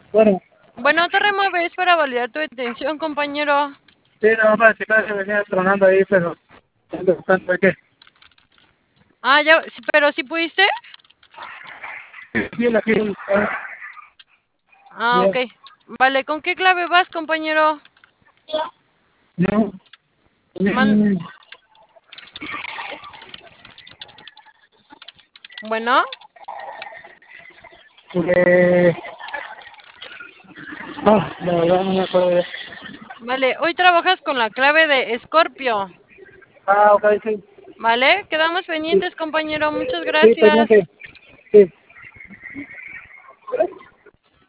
Bueno, Bueno, te remueves para validar tu detención, compañero. sí, nada más para checar que venía tronando ahí, pero ando buscando de qué. Ah, ya, sí, pero sí pudiste. Sí, la quiero. Ah, ok. Bien. Vale, ¿con qué clave vas, compañero? No. Man- Mm, bueno, Porque... No, la verdad no me acuerdo de eso. vale, hoy trabajas con la clave de Escorpio. Ah, ok, sí. Vale, quedamos Sí, pendientes, compañero. Muchas sí, gracias. pendiente.